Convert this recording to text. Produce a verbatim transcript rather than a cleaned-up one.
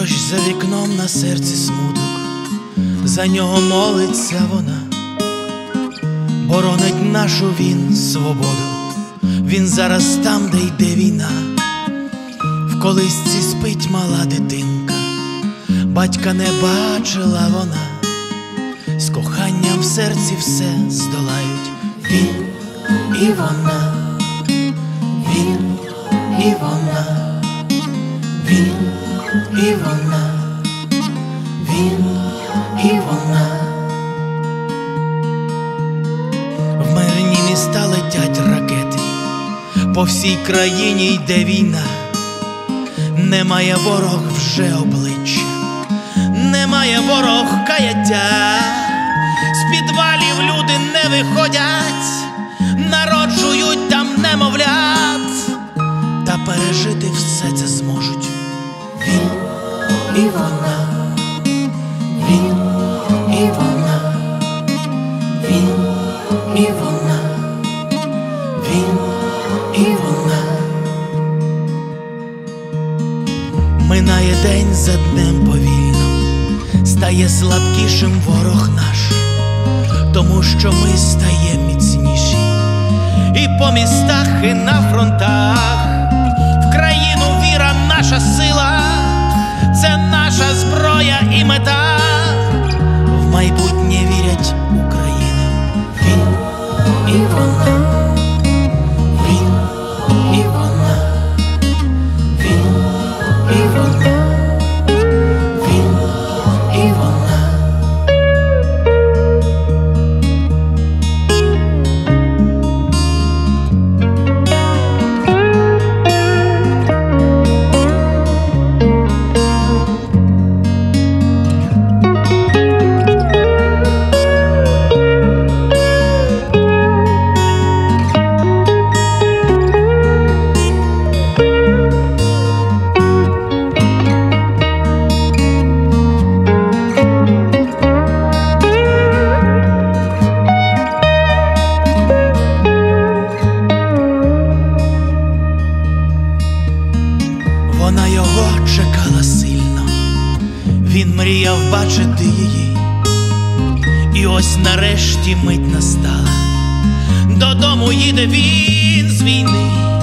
Дощ за вікном, на серці смуток, за нього молиться вона, боронить нашу він свободу. Він зараз там, де йде війна, в колисці спить мала дитинка, батька не бачила вона, з коханням в серці все здолають він і вона, він і вона, він і вона, він і вона. В мирні міста летять ракети, по всій країні йде війна. Немає ворог вже обличчя, немає ворог каяття. З підвалів люди не виходять, народжують там немовлят, та пережити все це зможуть він і вона, він і вона, він і вона, він і вона. Минає день за днем повільно, стає слабкішим ворог наш, тому що ми стаємо міцніші і по містах, і на фронтах. В країну віра наша сила, це наша зброя і мета. В майбутнє вірять України він і вона, він і вона, він і вона, він і вона. Вона його чекала сильно, він мріяв бачити її, і ось нарешті мить настала. Додому їде він з війни,